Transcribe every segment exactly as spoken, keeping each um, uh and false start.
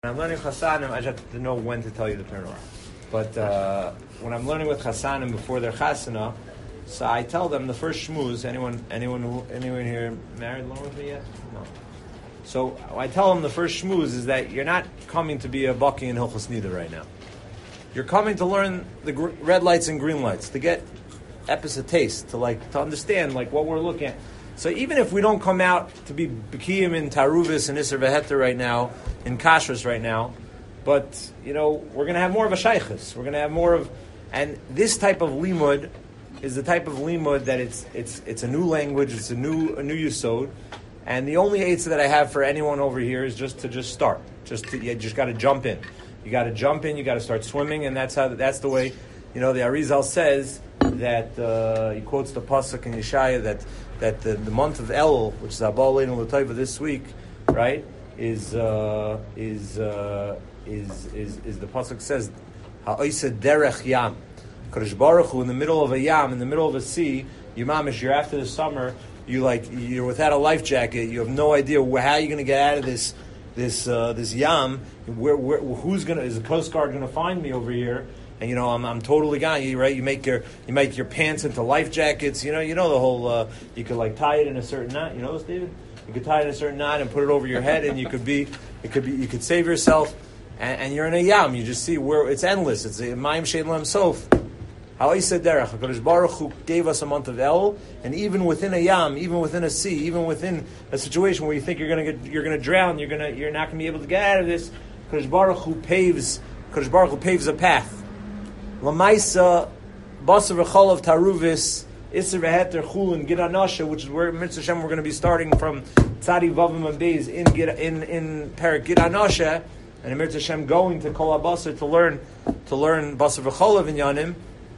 When I'm learning Chasanim, I just have to know when to tell you to turn off. But uh, when I'm learning with Chasanim before their Chasana, so I tell them the first shmooze. Anyone, anyone, who, anyone here married learn with me yet? No. So I tell them the first shmooze is that you're not coming to be a Baki in Hilchos Nida right now. You're coming to learn the gr- red lights and green lights, to get epis taste, to like to understand like what we're looking at. So even if we don't come out to be B'kiyim in Taruvis and Isser V'Heter right now, in Kashrus right now, but, you know, we're going to have more of a Shaykhus. We're going to have more of, and this type of limud is the type of limud that it's it's it's a new language, it's a new a new yisod, and the only eitzah that I have for anyone over here is just to just start. Just to, you just got to jump in. You got to jump in, you got to start swimming, and that's how that's the way, you know, the Arizal says that, uh, he quotes the Pasuk in Yeshaya that that the, the month of Elul, which is Abba Leinu L'Taiva this week, right, is uh, is, uh, is is is the pasuk says Ha'oiseh derech yam, Kadosh Baruch Hu in the middle of a yam, in the middle of a sea. You mamish, you're after the summer. You like you're without a life jacket. You have no idea where, how you're going to get out of this this uh, this yam. Where, where who's going to is the Coast Guard going to find me over here? And you know I'm I'm totally gone. You right? You make your you make your pants into life jackets. You know you know the whole. Uh, you could like tie it in a certain knot. You know this, David? You could tie it in a certain knot and put it over your head, and you could be, it could be, you could save yourself, and, and you're in a yam. You just see where it's endless. It's a Mayim Shein Lam Sof. Ha'oiseh derech. HaKadosh Baruch Hu gave us a month of El, and even within a yam, even within a sea, even within a situation where you think you're gonna get, you're gonna drown, you're gonna, you're not gonna be able to get out of this. HaKadosh Baruch Hu paves, HaKadosh Baruch Hu paves a path. Lamaisa, Basar V'chol of Taruvis. Isser V'Heter Chulin Gid Anasha, which is where Mitzvah Hashem we're going to be starting from Tzadi Vavim and Beis in Gid, in in Perik Gid Anasha, and Mitzvah Hashem going to Kol HaBasar to learn to learn Basar V'Cholav in Yanim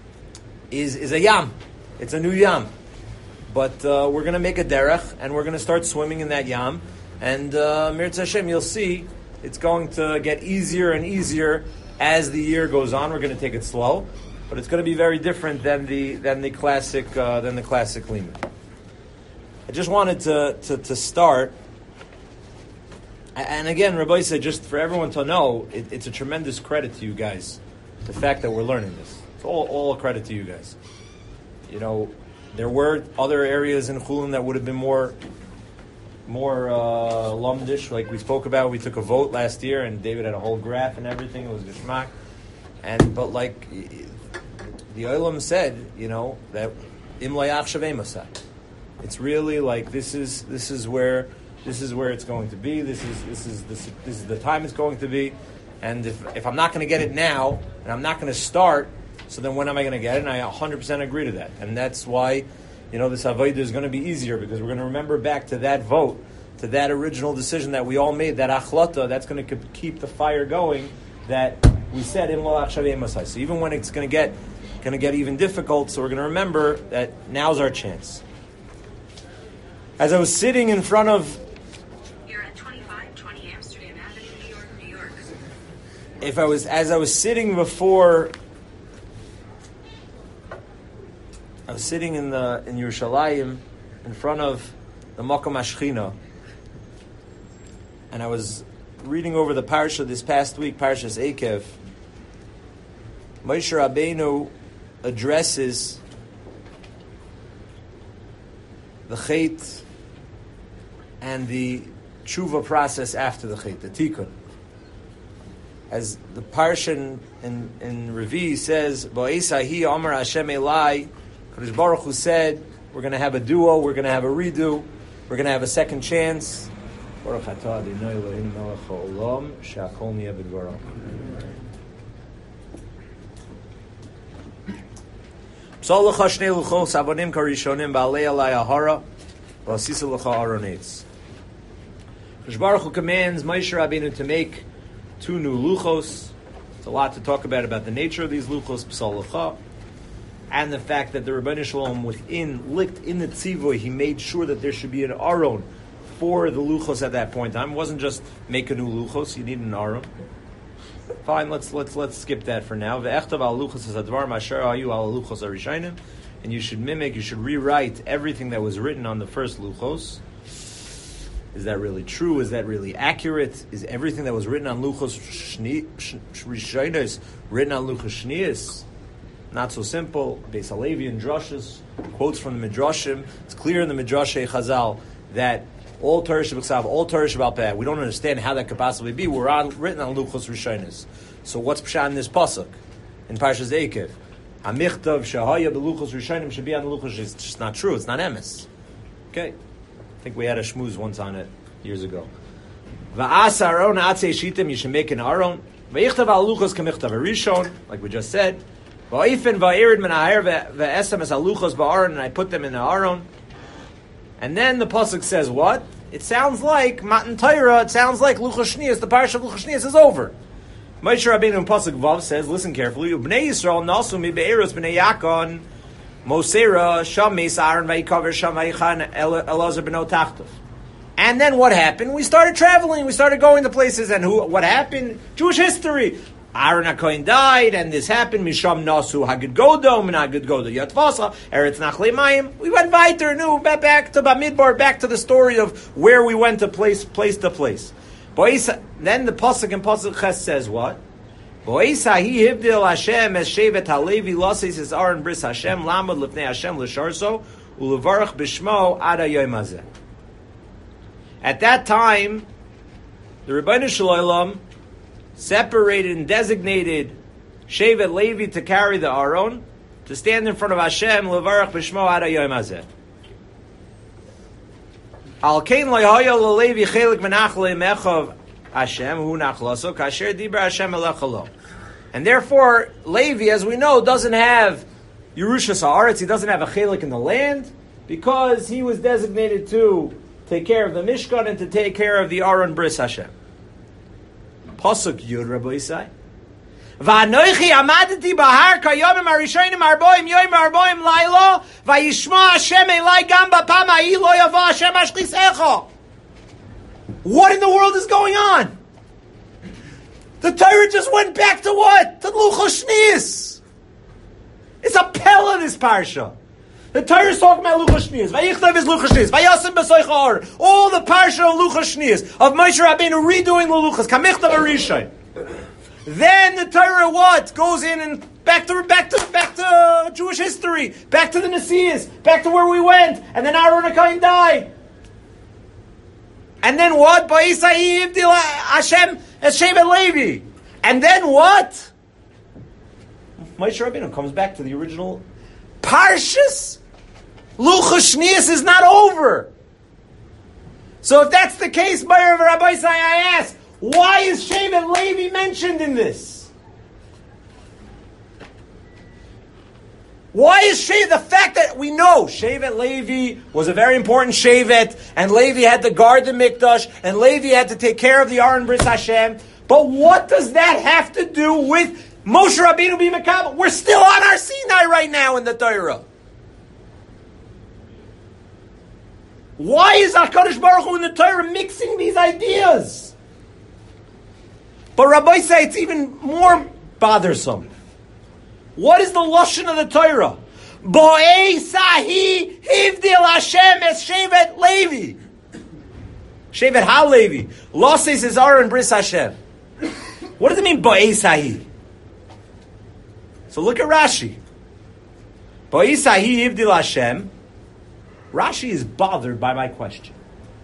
is is a yam. It's a new yam, but uh, we're going to make a derech and we're going to start swimming in that yam, and uh, Mitzvah Hashem you'll see it's going to get easier and easier as the year goes on. We're going to take it slow. But it's going to be very different than the than the classic uh, than the classic limud. I just wanted to, to, to start, and again, Rabbi said, just for everyone to know, it, it's a tremendous credit to you guys, the fact that we're learning this. It's all all a credit to you guys. You know, there were other areas in Chulin that would have been more more uh, lumdish, like we spoke about. We took a vote last year, and David had a whole graph and everything. It was geschmack, and but like. The Olam said, you know, that im layach shavei masah. It's really like this is this is where this is where it's going to be. This is this is this, this is the time it's going to be. And if if I'm not going to get it now, and I'm not going to start, so then when am I going to get it? And I one hundred percent agree to that. And that's why, you know, this avodah is going to be easier because we're going to remember back to that vote, to that original decision that we all made, that achlata. That's going to keep the fire going. That we said im layach shavei masah. So even when it's going to get going to get even difficult, so we're going to remember that now's our chance. As I was sitting in front of... You're at twenty-five twenty Amsterdam Avenue, New York, New York. If I was, as I was sitting before... I was sitting in the in Yerushalayim, in front of the Makom HaShechina, and I was reading over the parsha this past week, Parshas Eikev. Moshe Rabbeinu addresses the chait and the tshuva process after the chait, the tikkun. As the parsha in, in, in Revi says, Ba'esahi Amar Hashem Elai, Kadosh Baruch Hu said, we're going to have a duo, we're going to have a redo, we're going to have a second chance. Baruch atah Adonai Eloheinu melech ha'olam, she'akol niyeh b'dvaro. Kadosh Baruch Hu commands Moshe Rabbeinu to make two new luchos. It's a lot to talk about about the nature of these luchos, Psal Lecha, and the fact that the Rebbeinu Shalom within licked in the tzivoy, he made sure that there should be an aron for the luchos at that point in time. It wasn't just make a new luchos; you need an aron. Fine, let's let's let's skip that for now. Ve'echtav al luchos as advar masher ayu al luchos arishanim, and you should mimic, you should rewrite everything that was written on the first luchos. Is that really true? Is that really accurate? Is everything that was written on Luchos Rishonos written on Luchos Shnius? Not so simple. Beis Halevi and Drushes, quotes from the Midrashim. It's clear in the Midrashei Chazal that all Torah Sheb'Ksav, all Torah Sheb'al Peh, we don't understand how that could possibly be. We're on, written on Luchos Rishonos. So what's pshat in this pasuk in Parshas Eikev? Amichtav shehaya beluchos rishonim should be on the luchos. It's just not true. It's not emes. Okay, I think we had a shmooze once on it years ago. Va'as aron atzei shitim. You should make an aron. Vayichtav al luchos kamichtav arishon, like we just said. Va'ifen va'irid min ha'er ve'esem es al luchos ba'aron, and I put them in the aron. And then the pasuk says what? It sounds like Matan Torah. It sounds like Luchos Shnius. The parsha of Luchos Shnius is over. Moshe Rabbeinu in Pasuk Vav says, listen carefully, Bnei Yisrael nasu mi be'eros b'nei Yakon Mosera sham me'saron va'yikaver sham va'yichan Elazar b'no tachtov. And then what happened? We started traveling. We started going to places. And who? What happened? Jewish history. Aaron HaKohen died, and this happened. Misham nasu hagid godom and hagid godo yatvasa eretz nachle mayim. We went weiter, no, back to Bamidbar, back to the story of where we went to place, place to place. Then the pasuk in pasuk Ches says what? Boisa he hivdil Hashem es shevet halevi lasis es Aaron bris Hashem lamad lifnei Hashem l'sharso ulevarach b'shmo ad hayoyim hazeh. At that time, the Rebbeinu Shalom separated and designated shevet Levi to carry the Aaron, to stand in front of Hashem levarach b'shmo ad hayoyim hazeh. Al kein loyhoyo lelevi chelik menachle mechav Hashem hu nachlaso kasher dibra Hashem elechalo. And therefore, Levi, as we know, doesn't have Yerushas Haaretz. He doesn't have a chelik in the land because he was designated to take care of the Mishkan and to take care of the Aaron Bris Hashem. Pasuk Yud Rabbi Yisai. Va'anoichi amadeti bahar kayomim harishonim arboim yoim arboim lailo vayishma Hashem elai gam bapam ha'i lo yava Hashem ashchisecha. What in the world is going on? The Torah just went back to what? To Luchos Shnius. It's a pella, this parsha. The Torah is talking about Luchos Shnius. Vayichtav is Luchos Shnius. Vayasim b'soich ha'or. All the parsha of Luchos Shnius, of Moshe Rabbeinu redoing the Luchos. Kamichtav arishon. Then the Torah what? Goes in and back to back to back to Jewish history, back to the Nesias, back to where we went, and then Aaron HaKohen died. And then what? Ba'isai Yivdil Hashem es Shevet Levi. And then what? Moshe Rabbeinu comes back to the original Parshas. Luchos Shnius is not over. So if that's the case, Meir of Rabbi Isai, I ask, why is Shevet Levi mentioned in this? Why is Shevet, the fact that we know Shevet Levi was a very important Shevet, and Levi had to guard the Mikdash, and Levi had to take care of the Aaron Bris Hashem, but what does that have to do with Moshe Rabbeinu b'Mekabel? We're still on our Sinai right now in the Torah. Why is HaKadosh Baruch Hu in the Torah mixing these ideas? But Rabbi say it's even more bothersome. What is the lashon of the Torah? Bo'ei sahi hivdil Hashem es Shevet Levi. Shevet HaLevi. Losses is Aaron Bris Hashem. What does it mean, Bo'ei sahi? So look at Rashi. Bo'ei sahi hivdil Hashem. Rashi is bothered by my question.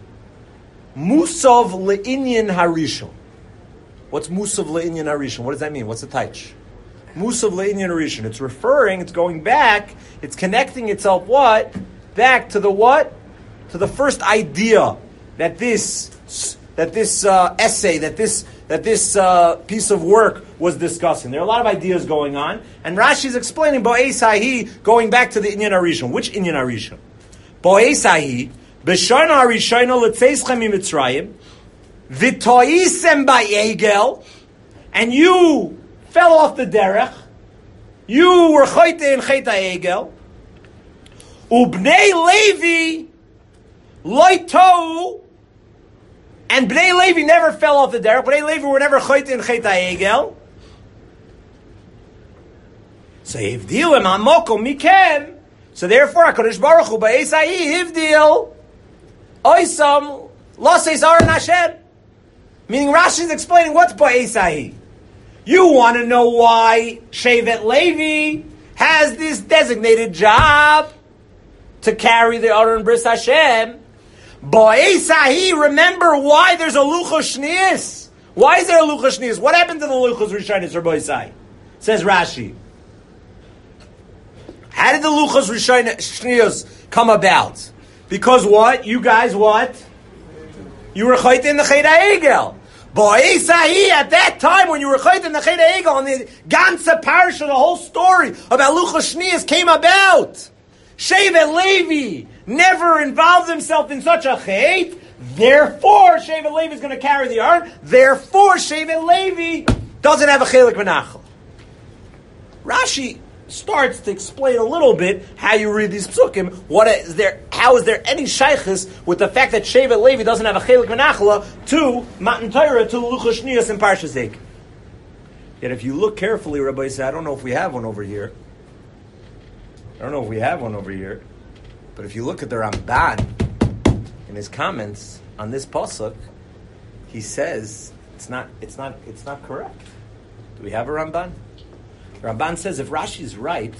Musav le'inyan harishon. What's Musav le'inyan harishon? What does that mean? What's the taich? Musav le'inyan harishon. It's referring, it's going back, it's connecting itself what? Back to the what? To the first idea that this that this uh, essay, that this that this uh, piece of work was discussing. There are a lot of ideas going on, and Rashi is explaining Bo'ei sahi, going back to the inyan harishon. Which inyan harishon? Bo'ei sahi, b'shana harishona l'tzeischem mitzrayim, v'toisem ba'egel, and you fell off the derech, you were chayte in chayta egel, ubnei Levi loitou, and bnei Levi never fell off the derech, bnei Levi were never chayte in chayta egel, so hivdilim amoko mikem, so therefore HaKadosh Baruch Hu ba'esai hivdil oisam Lo says Aaron Hashem. Meaning Rashi is explaining what's Ba'esahi. You want to know why Shevet Levi has this designated job to carry the Aron Bris Hashem. Ba'esahi, remember why there's a Luchos Shnius. Why is there a Luchos Shnius? What happened to the Luchos Rishonos for Ba'esahi? Says Rashi. How did the Luchos Shnius come about? Because what? You guys what? You were chayt in the Chet HaEgel. Ba'esahi, at that time when you were chayt in the Chet HaEgel, and the ganze parsha, the whole story about Luchos Shnius came about. Shevet Levi never involved himself in such a chet. Therefore, Shevet Levi is going to carry the ark. Therefore, Shevet Levi doesn't have a chelik v'nachal. Rashi starts to explain a little bit how you read these psukim. What is there? How is there any shaychus with the fact that Shevet Levi doesn't have a chelik v'nachla to Matan Torah to Luchos Shnius and Parshas Zek? Yet, if you look carefully, Rabbi said, I don't know if we have one over here. I don't know if we have one over here, but if you look at the Ramban in his comments on this pasuk, he says it's not, it's not, it's not correct. Do we have a Ramban? Ramban says if Rashi is right,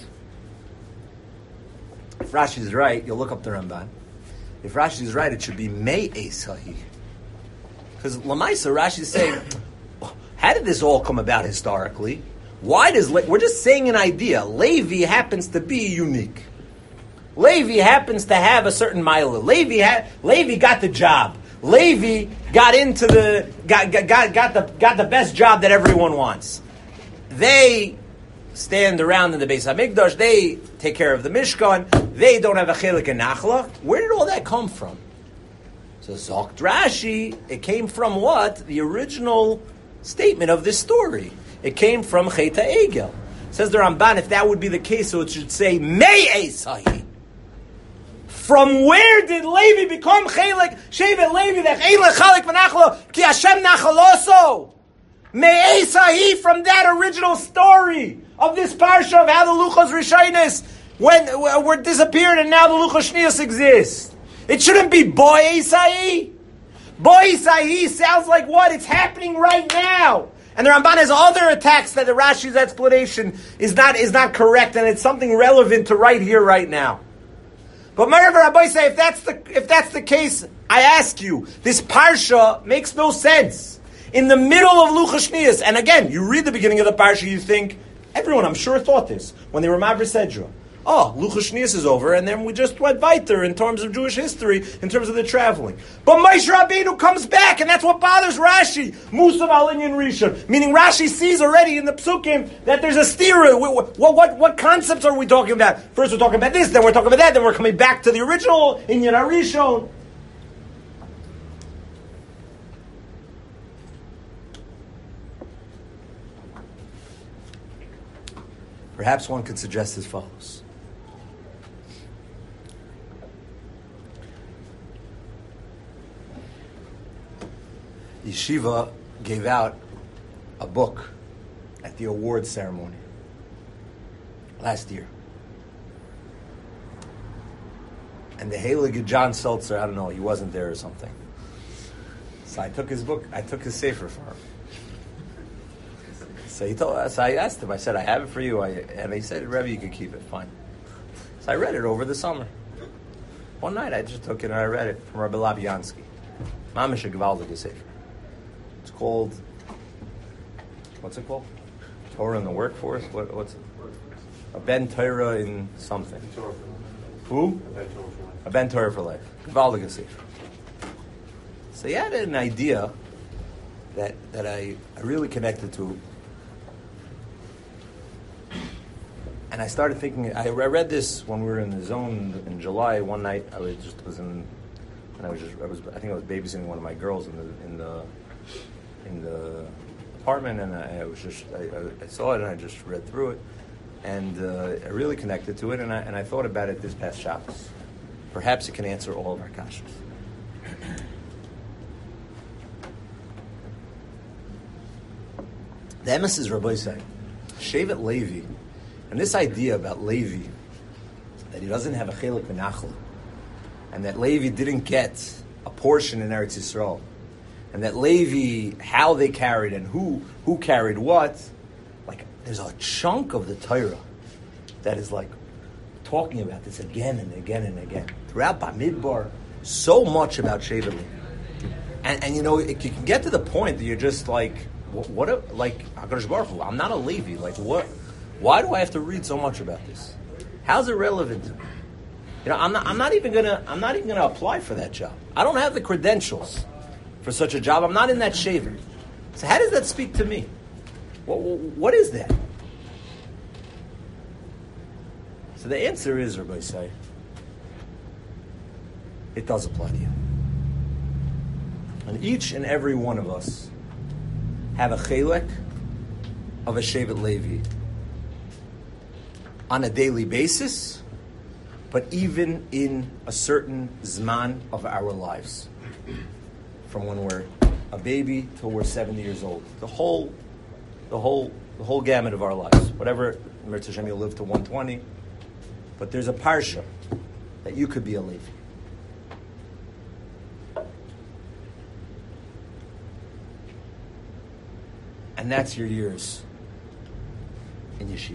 if Rashi is right, you'll look up the Ramban. If Rashi is right, it should be Mei Esahi. Because Lamaisa, Rashi is saying, how did this all come about historically? Why does, Le- we're just saying an idea. Levi happens to be unique. Levi happens to have a certain mila. Levi, ha- Levi got the job. Levi got into the, got, got, got the, got the best job that everyone wants. They stand around in the Beis HaMikdash. They take care of the Mishkan. They don't have a chelik and nachla. Where did all that come from? So Zokt Rashi, it came from what? The original statement of this story. It came from Chet HaEgel. Says the Ramban, if that would be the case, so it should say Mei Esahi. From where did Levi become Chelik Shevet Levi? That Ein Lechalik V'Nachlo Ki Hashem Nachaloso. Mei Esahi, from that original story of this parsha of how the Luchos Rishonos when were disappeared and now the Luchos Shnius exist. It shouldn't be Boy Esahi. Boy Esahi sounds like what? It's happening right now. And the Ramban has other attacks that the Rashi's explanation is not is not correct, and it's something relevant to right here, right now. But Marav Rabbi say, if that's the if that's the case, I ask you, this parsha makes no sense. In the middle of Luchos Shnius, and again, you read the beginning of the parsha, you think everyone, I'm sure, thought this when they were Mavri Sedra. Oh, Luchos Shnius is over, and then we just went weiter in terms of Jewish history, in terms of the traveling. But Moshe Rabbeinu comes back, and that's what bothers Rashi. Musav al Inyan Rishon. Meaning Rashi sees already in the psukim that there's a stira. What, what, what concepts are we talking about? First we're talking about this, then we're talking about that, then we're coming back to the original Inyan Rishon. Perhaps one could suggest as follows. Yeshiva gave out a book at the awards ceremony last year. And the Heilige John Seltzer, I don't know, he wasn't there or something. So I took his book, I took his sefer for him. So he told, so I asked him, I said, I have it for you. I, and he said, Rebbe, you can keep it, fine. So I read it over the summer. One night I just took it and I read it from Rabbi Labiansky. Mamish a Gewaldige Sefer. It's called, what's it called? Torah in the Workforce? What, what's it? A Ben Torah in something. Who? A Ben Torah for Life. Gewaldige Sefer. So he had an idea that, that I, I really connected to. And I started thinking, I read this when we were in the zone in July. One night, I was just was in, and I was just, I was, I think I was babysitting one of my girls in the in the in the apartment, and I, I was just, I, I saw it and I just read through it, and uh, I really connected to it, and I and I thought about it this past Shabbos. Perhaps it can answer all of our kashas. The emes is Rabbi saying, Shevet Levi. And this idea about Levi, that he doesn't have a chelik v'nachla, and that Levi didn't get a portion in Eretz Yisrael, and that Levi, how they carried and who who carried what, like there's a chunk of the Torah that is like talking about this again and again and again throughout Bamidbar. So much about Shevet Levi, and and you know it, you can get to the point that you're just like, what, what a, like HaKadosh Baruch Hu, I'm not a Levi. Like what? Why do I have to read so much about this? How's it relevant to me? You know, I'm not. I'm not even gonna. I'm not even gonna apply for that job. I don't have the credentials for such a job. I'm not in that shaver. So how does that speak to me? What, what is that? So the answer is, Rabbi say, it does apply to you. And each and every one of us have a chelek of a Shevet Levi on a daily basis, but even in a certain zman of our lives, from when we're a baby till we're seventy years old, the whole, the whole, the whole gamut of our lives. Whatever, Mirz Hashem, you'll live to one twenty, but there's a parsha that you could be a Levi. And that's your years in yeshiva.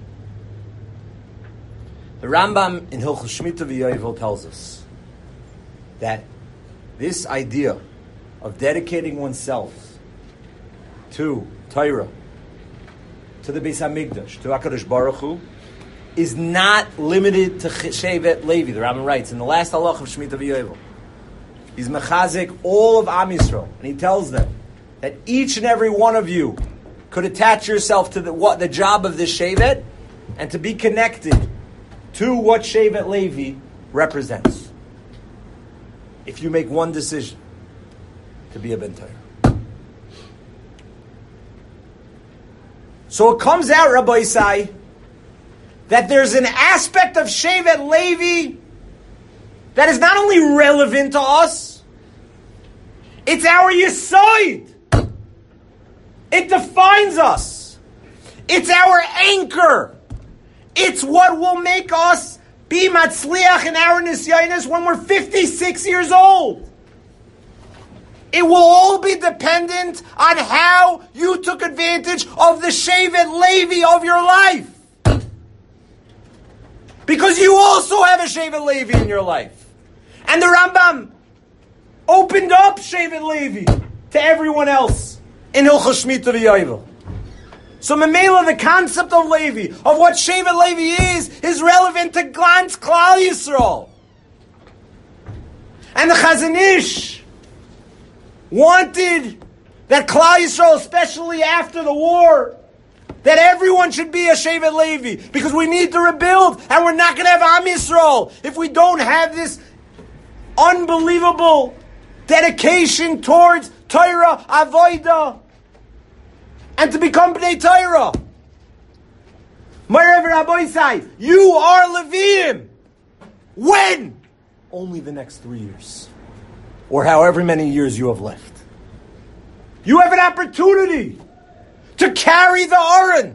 The Rambam in Hilchos Shemitah V'Yovel tells us that this idea of dedicating oneself to Torah, to the Beis HaMikdash, to HaKadosh Baruch Hu, is not limited to Shevet Levi. The Rambam writes in the last halach of Shemitah V'Yovel, he's mechazik all of Am Yisrael, and he tells them that each and every one of you could attach yourself to the, what the job of this Shevet and to be connected to what Shevet Levi represents. If you make one decision to be a Ben Torah. So it comes out, Rabbi Isai, that there's an aspect of Shevet Levi that is not only relevant to us, it's our Yesod. It defines us. It's our anchor. It's what will make us be matzliach in our nisyonos when we're fifty-six years old. It will all be dependent on how you took advantage of the Shevet Levi of your life. Because you also have a Shevet Levi in your life. And the Rambam opened up Shevet Levi to everyone else in Hilchos Shemitah V'Yovel. So Memela, the concept of Levi, of what Shevet Levi is, is relevant to Glantz Klal Yisrael. And the Chazon Ish wanted that Klal Yisrael, especially after the war, that everyone should be a Shevet Levi, because we need to rebuild, and we're not going to have Am Yisrael if we don't have this unbelievable dedication towards Torah, Avodah, and to become Bnei Torah. Ma'arev Rabbi Isai, you are Leviim. When? Only the next three years. Or however many years you have left. You have an opportunity to carry the Aron.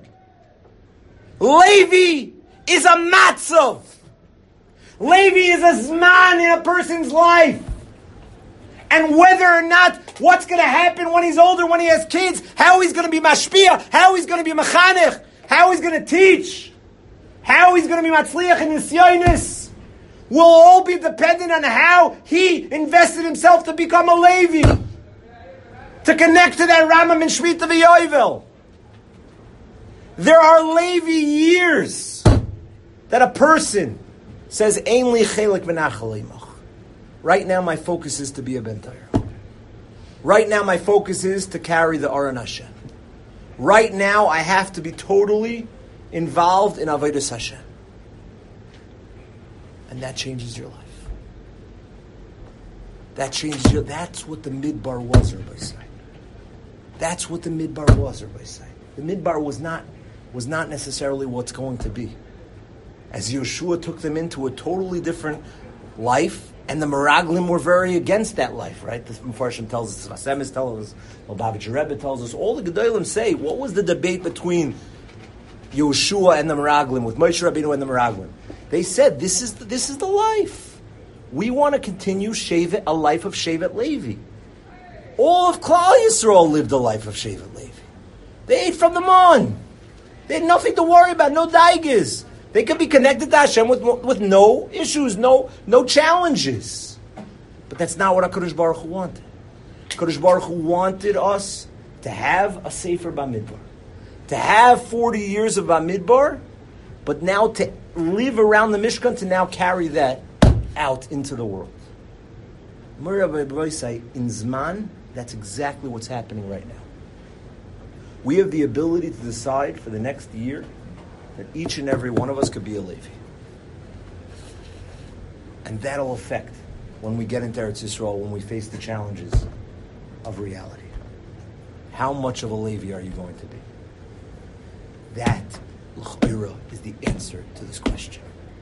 Levi is a matzav. Levi is a zman in a person's life. And whether or not what's going to happen when he's older, when he has kids, how he's going to be mashpia, how he's going to be mechanech, how he's going to teach, how he's going to be matzliach in nisyonos, will all be dependent on how he invested himself to become a Levi, to connect to that Rambam in Shemitah V'Yovel. There are Levi years that a person says, Ein li chelik v'nachal imach. Right now, my focus is to be a Ben Torah. Right now, my focus is to carry the Aron Hashem. Right now, I have to be totally involved in Avodas Hashem. And that changes your life. That changes your... That's what the Midbar was, Rabbi Say. That's what the Midbar was, Rabbi Say. The Midbar was not, was not necessarily what's going to be. As Yeshua took them into a totally different life, and the Meraglim were very against that life, right? The Mepharshim tells us, Vasemis tells us, Lubavitcher Rebbe tells us, all the Gedolim say, what was the debate between Yeshua and the Meraglim, with Moshe Rabbeinu and the Meraglim? They said, this is the, this is the life. We want to continue Shevet, a life of Shevet Levi. All of Klal Yisrael lived a life of Shevet Levi. They ate from the mon. They had nothing to worry about, no daigas. They could be connected to Hashem with, with no issues, no, no challenges. But that's not what HaKadosh Baruch Hu wanted. HaKadosh Baruch Hu wanted us to have a Sefer Bamidbar. To have forty years of Bamidbar, but now to live around the Mishkan, to now carry that out into the world. In Zman, that's exactly what's happening right now. We have the ability to decide for the next year that each and every one of us could be a Levi. And that'll affect when we get into Eretz Yisrael, when we face the challenges of reality. How much of a Levi are you going to be? That, l'chira, is the answer to this question.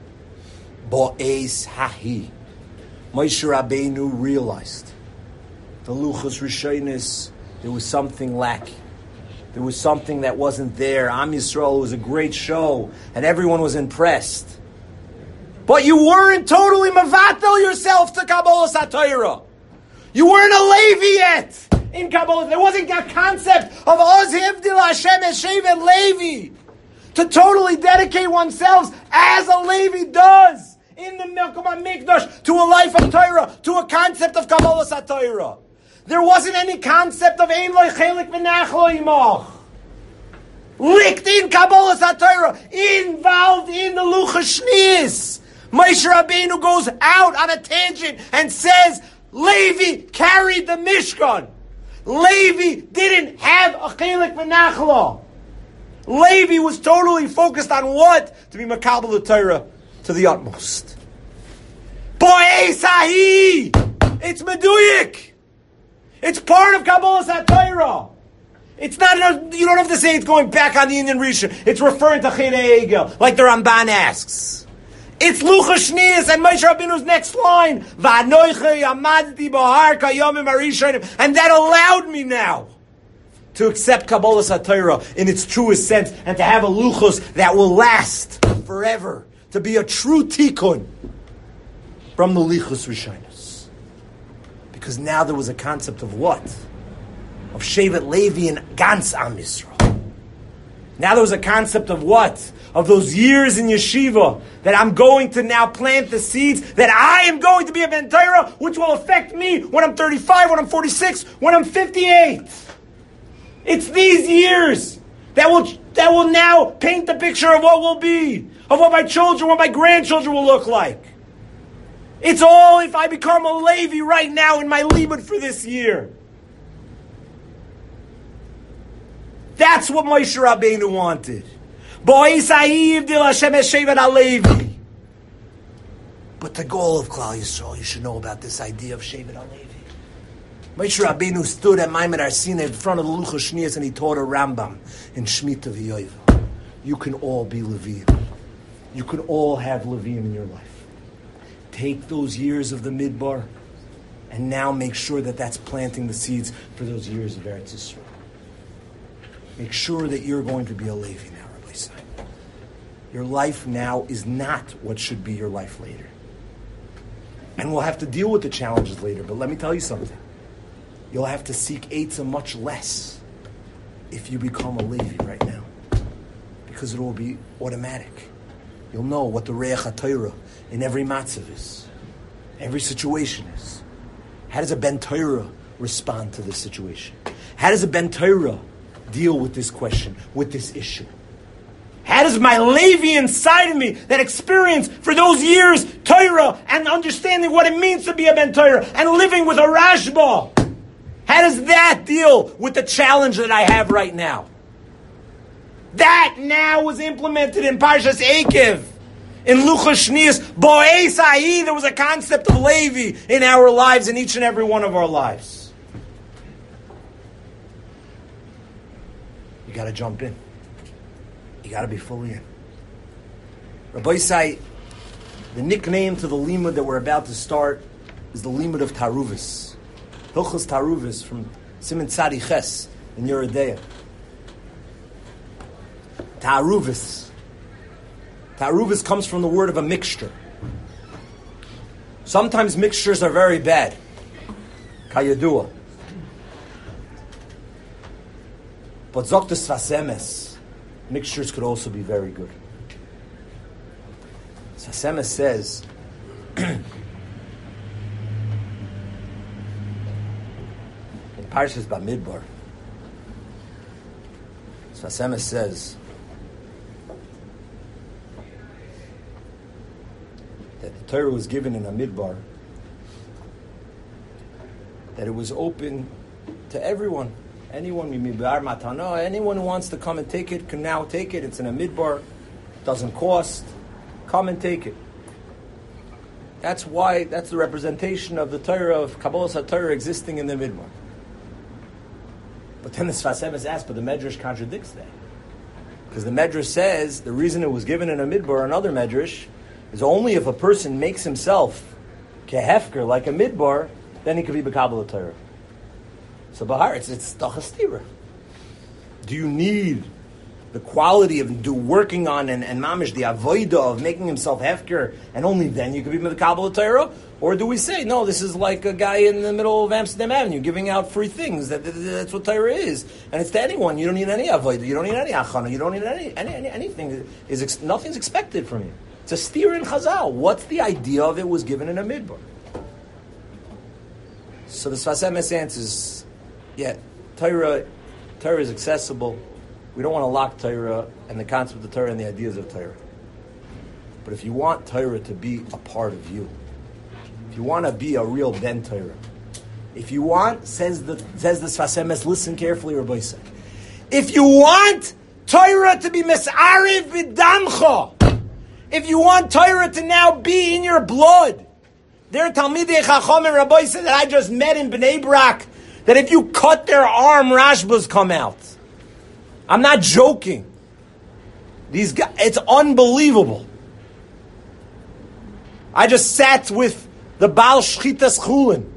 Bo'ez hahi. Moshe Rabbeinu realized the Luchos Rishonos, there was something lacking. There was something that wasn't there. Am Yisrael was a great show, and everyone was impressed. But you weren't totally mavatel yourself to Kabbalah Satira. You weren't a Levi yet in Kabbalah. There wasn't a concept of Oz Hivdil Hashem Eshevet Levi to totally dedicate oneself as a Levi does in the Melkom HaMikdash to a life of Torah, to a concept of Kabbalah Satira. There wasn't any concept of Ein Loi Chelik V'Nach Lo Yimach. Licked in Kabbalah Satira, involved in the Luchos Shnius. Moshe Rabbeinu goes out on a tangent and says, Levi carried the Mishkan. Levi didn't have a Chelik V'Nach Lo. Levi was totally focused on what? To be Makabel the Torah to the utmost. Bo'ez Sahi! It's Meduyik! It's part of Kabbalah Satira. It's not, you don't have to say it's going back on the Indian Rishon. It's referring to Chidei Egel, like the Ramban asks. It's Luchos Shnius and Moshe Rabbeinu's next line. V'anoichi amadti b'har kayomim harishonim. And that allowed me now to accept Kabbalah Satira in its truest sense and to have a Luchos that will last forever. To be a true tikkun from the Luchos Rishonos. Because now there was a concept of what? Of Shevet Levi and Gans Am Yisrael. Now there was a concept of what? Of those years in yeshiva that I'm going to now plant the seeds that I am going to be a Ben Torah, which will affect me when I'm thirty-five, when I'm forty-six, when I'm fifty-eight. It's these years that will that will now paint the picture of what will be, of what my children, what my grandchildren will look like. It's all if I become a Levi right now in my limud for this year. That's what Moshe Rabbeinu wanted. But the goal of Klal Yisrael, you should know about this idea of Shevet HaLevi. Moshe Rabbeinu stood at Maimon Har Sinai in front of the Luchos Shnius and he taught a Rambam in Shemitah V'Yovel. You can all be Leviim. You can all have Leviim in your life. Take those years of the Midbar and now make sure that that's planting the seeds for those years of Eretz Yisrael. Make sure that you're going to be a Levi now, Rabbi Say. Your life now is not what should be your life later. And we'll have to deal with the challenges later, but let me tell you something. You'll have to seek Eitzah much less if you become a Levi right now. Because it will be automatic. You'll know what the Reach HaTorah in every matzav is. Every situation is. How does a Ben Torah respond to this situation? How does a Ben Torah deal with this question, with this issue? How does my Levi inside of me, that experience for those years, Torah, and understanding what it means to be a Ben Torah, and living with a Rashba, how does that deal with the challenge that I have right now? That now was implemented in Parshas Eikev, in Luchos Shnius. Bo'ez Ha'i, there was a concept of Levi in our lives, in each and every one of our lives. You got to jump in. You got to be fully in. Rabbi Yisai, the nickname to the limud that we're about to start is the limud of Taruvis. Hilchos Taruvis from Siman Tzadi Ches in Yeridea. Taruvis. Taruvis comes from the word of a mixture. Sometimes mixtures are very bad. Kayadua. But Zoktas Vasemes, mixtures could also be very good. Vasemes says, in Parshas Bamidbar, Vasemes says that the Torah was given in a midbar, that it was open to everyone. Anyone, anyone who wants to come and take it can now take it. It's in a midbar, doesn't cost. Come and take it. That's why, that's the representation of the Torah, of Kabbalah HaTorah existing in the midbar. But then the Sfas Emes asks, but the Medrash contradicts that. Because the Medrash says the reason it was given in a midbar, another Medrash, is only if a person makes himself kehefker, like a midbar, then he could be B'Kabbalah Torah. So Bahar, it's it's Tachastira. Do you need the quality of do working on and, and mamish, the avoida of making himself hefker, and only then you could be B'Kabbalah Torah? Or do we say, no, this is like a guy in the middle of Amsterdam Avenue giving out free things. That, that That's what Torah is. And it's to anyone. You don't need any avoida. You don't need any achana. You don't need any, any, any anything. Is ex- Nothing's expected from you. It's a steer in Chazal. What's the idea of it was given in a midbar? So the Sfas Emes answers, yeah, Torah, Torah is accessible. We don't want to lock Torah and the concept of Torah and the ideas of Torah. But if you want Torah to be a part of you, if you want to be a real Ben Torah, if you want, says the says the Sfas Emes, listen carefully, Rabbi Yisrael. If you want Torah to be mis'ariv b'damcha, if you want Torah to now be in your blood, there are Talmidei Chacham and Rabbi Yisrael that I just met in Bnei Brak, that if you cut their arm, Rashbas come out. I'm not joking. These guys, it's unbelievable. I just sat with the Baal Shchitas Chulin,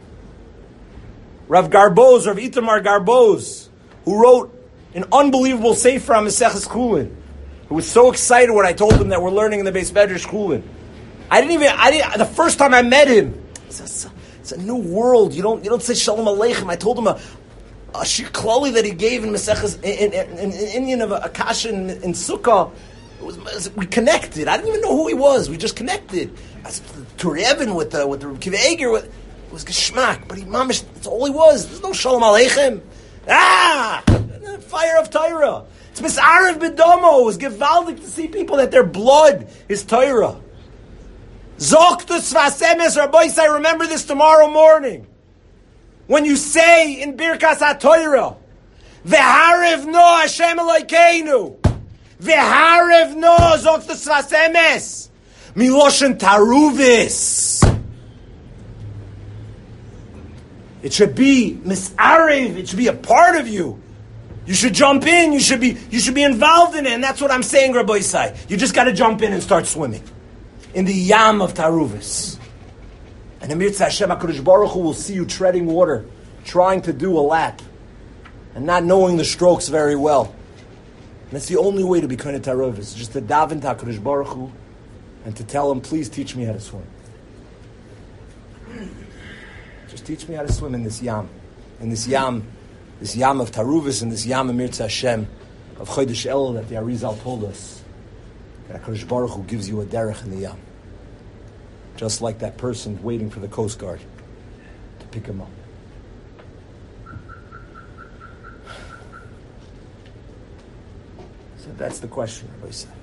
Rav Garboz, Rav Itamar Garboz, who wrote an unbelievable sefer on Maseches Chulin, who was so excited when I told him that we're learning in the Beis Medrash Chulin. I didn't even, I didn't, the first time I met him, it's a, it's a new world. You don't, you don't say Shalom Aleichem. I told him a, a shir klali that he gave in Maseches, in, in, in, in Indian of Akasha in, in Sukkah. It was, it was, we connected. I didn't even know who he was. We just connected. Turevin with the with the Kiv Eger, with it was geschmack, but he mamish. That's all he was. There's no Shalom Aleichem. Ah, fire of Torah. It's mis'ariv b'domo. It was gewaldig to see people that their blood is Torah. Zoktus Vasemes Rabbi Yisai, remember this tomorrow morning. When you say in Birkas HaTorah, V'harev no Hashem Elokeinu, V'harev no Zoktus Vasemes, Miloshen Taruvis. It should be mis'arev, it should be a part of you. You should jump in, you should be you should be involved in it, and that's what I'm saying, Rabbi Yisai. You just got to jump in and start swimming in the yam of Taruvis. And Amir Hashem HaKadosh Baruch Hu will see you treading water, trying to do a lap, and not knowing the strokes very well. And that's the only way to be kind of Taruvis, just to daven to HaKadosh Baruch Hu, and to tell him, please teach me how to swim. Just teach me how to swim in this yam. In this yam, this yam of Taruvis, and this yam Amir Hashem of Chodesh El that the Arizal told us. That HaKadosh Baruch Hu gives you a derech in the yam. Just like that person waiting for the Coast Guard to pick him up. So that's the question, Rabbi said.